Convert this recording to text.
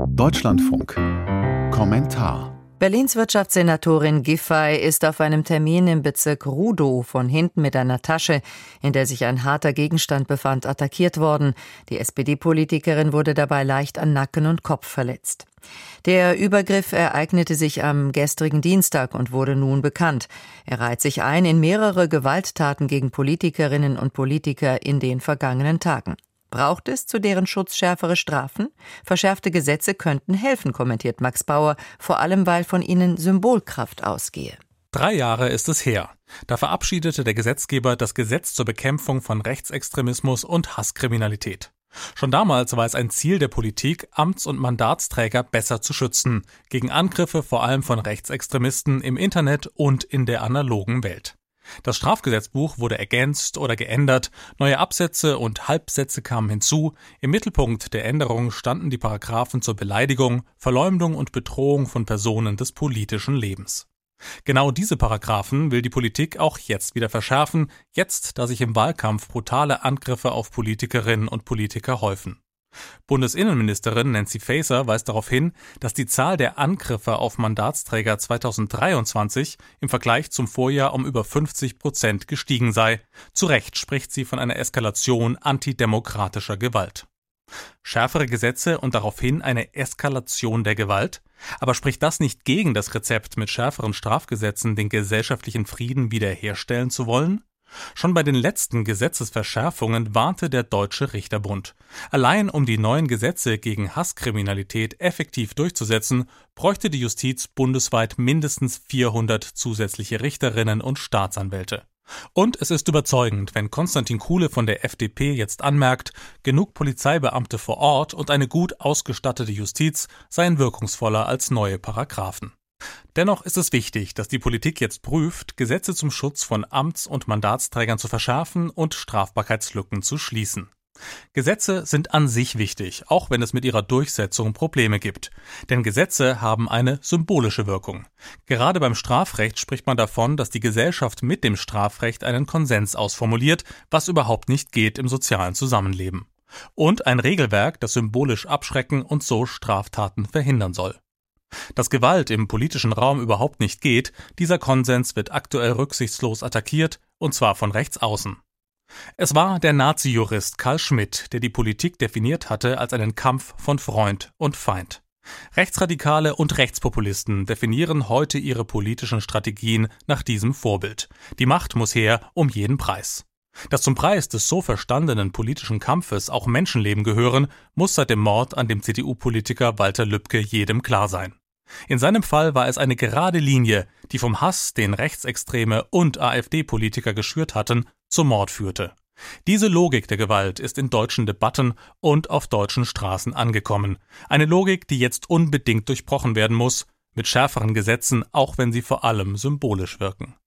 Deutschlandfunk. Kommentar. Berlins Wirtschaftssenatorin Giffey ist auf einem Termin im Bezirk Rudow von hinten mit einer Tasche, in der sich ein harter Gegenstand befand, attackiert worden. Die SPD-Politikerin wurde dabei leicht an Nacken und Kopf verletzt. Der Übergriff ereignete sich am gestrigen Dienstag und wurde nun bekannt. Er reiht sich ein in mehrere Gewalttaten gegen Politikerinnen und Politiker in den vergangenen Tagen. Braucht es zu deren Schutz schärfere Strafen? Verschärfte Gesetze könnten helfen, kommentiert Max Bauer, vor allem weil von ihnen Symbolkraft ausgehe. 3 Jahre ist es her. Da verabschiedete der Gesetzgeber das Gesetz zur Bekämpfung von Rechtsextremismus und Hasskriminalität. Schon damals war es ein Ziel der Politik, Amts- und Mandatsträger besser zu schützen, gegen Angriffe vor allem von Rechtsextremisten im Internet und in der analogen Welt. Das Strafgesetzbuch wurde ergänzt oder geändert, neue Absätze und Halbsätze kamen hinzu. Im Mittelpunkt der Änderung standen die Paragraphen zur Beleidigung, Verleumdung und Bedrohung von Personen des politischen Lebens. Genau diese Paragraphen will die Politik auch jetzt wieder verschärfen, jetzt, da sich im Wahlkampf brutale Angriffe auf Politikerinnen und Politiker häufen. Bundesinnenministerin Nancy Faeser weist darauf hin, dass die Zahl der Angriffe auf Mandatsträger 2023 im Vergleich zum Vorjahr um über 50% gestiegen sei. Zu Recht spricht sie von einer Eskalation antidemokratischer Gewalt. Schärfere Gesetze und daraufhin eine Eskalation der Gewalt? Aber spricht das nicht gegen das Rezept, mit schärferen Strafgesetzen den gesellschaftlichen Frieden wiederherstellen zu wollen? Schon bei den letzten Gesetzesverschärfungen warnte der Deutsche Richterbund. Allein um die neuen Gesetze gegen Hasskriminalität effektiv durchzusetzen, bräuchte die Justiz bundesweit mindestens 400 zusätzliche Richterinnen und Staatsanwälte. Und es ist überzeugend, wenn Konstantin Kuhle von der FDP jetzt anmerkt, genug Polizeibeamte vor Ort und eine gut ausgestattete Justiz seien wirkungsvoller als neue Paragraphen. Dennoch ist es wichtig, dass die Politik jetzt prüft, Gesetze zum Schutz von Amts- und Mandatsträgern zu verschärfen und Strafbarkeitslücken zu schließen. Gesetze sind an sich wichtig, auch wenn es mit ihrer Durchsetzung Probleme gibt. Denn Gesetze haben eine symbolische Wirkung. Gerade beim Strafrecht spricht man davon, dass die Gesellschaft mit dem Strafrecht einen Konsens ausformuliert, was überhaupt nicht geht im sozialen Zusammenleben. Und ein Regelwerk, das symbolisch abschrecken und so Straftaten verhindern soll. Dass Gewalt im politischen Raum überhaupt nicht geht, dieser Konsens wird aktuell rücksichtslos attackiert, und zwar von rechts außen. Es war der Nazi-Jurist Carl Schmitt, der die Politik definiert hatte als einen Kampf von Freund und Feind. Rechtsradikale und Rechtspopulisten definieren heute ihre politischen Strategien nach diesem Vorbild. Die Macht muss her um jeden Preis. Dass zum Preis des so verstandenen politischen Kampfes auch Menschenleben gehören, muss seit dem Mord an dem CDU-Politiker Walter Lübcke jedem klar sein. In seinem Fall war es eine gerade Linie, die vom Hass, den Rechtsextreme und AfD-Politiker geschürt hatten, zum Mord führte. Diese Logik der Gewalt ist in deutschen Debatten und auf deutschen Straßen angekommen. Eine Logik, die jetzt unbedingt durchbrochen werden muss, mit schärferen Gesetzen, auch wenn sie vor allem symbolisch wirken.